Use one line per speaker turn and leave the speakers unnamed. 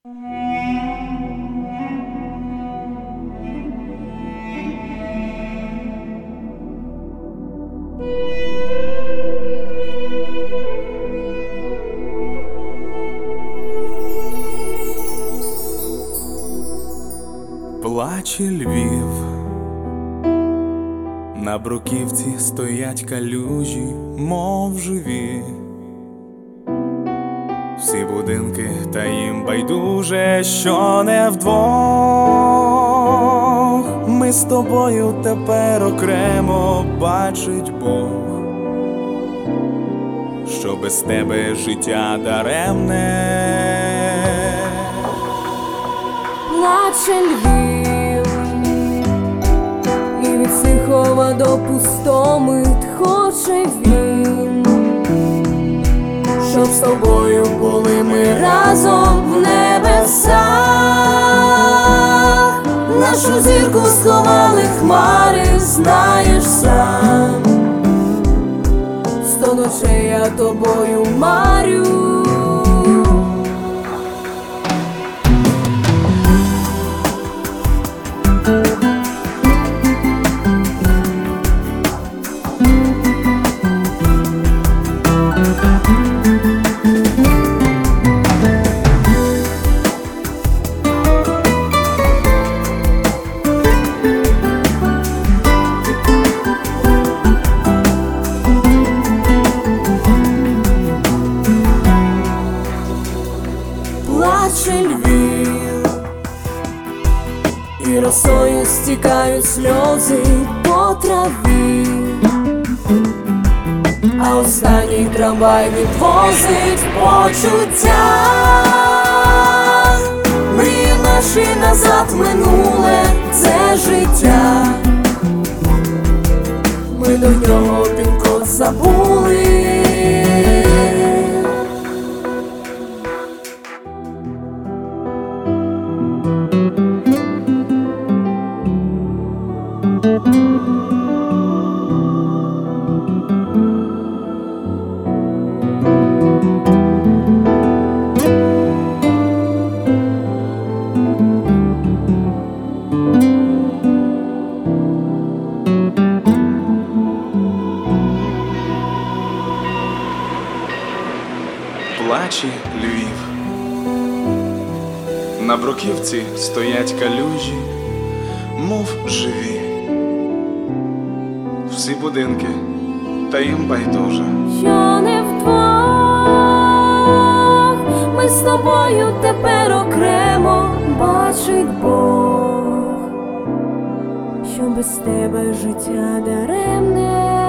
Плаче Львів, на бруківці стоять калюжі, мов живі. Всі будинки, та їм байдуже, що не вдвох. Ми з тобою тепер окремо, бачить Бог, що без тебе життя даремне.
Плаче Львів, і від Сихова до Пустомит хоче він, щоб з тобою були ми разом в небесах. Нашу зірку сховали хмари, знаєш сам. 100 ночей я тобою марю. Плаче Львів, і росою стікають сльози по траві, а останній трамвай відвозить почуття. Мрії наші назад минуле, це життя. Ми до нього пін-код забули.
Плаче Львів, на бруківці стоять калюжі, мов живі. Всі будинки, та їм байдуже,
Що не вдвох, ми з тобою тепер окремо, бачить Бог, що без тебе життя даремне.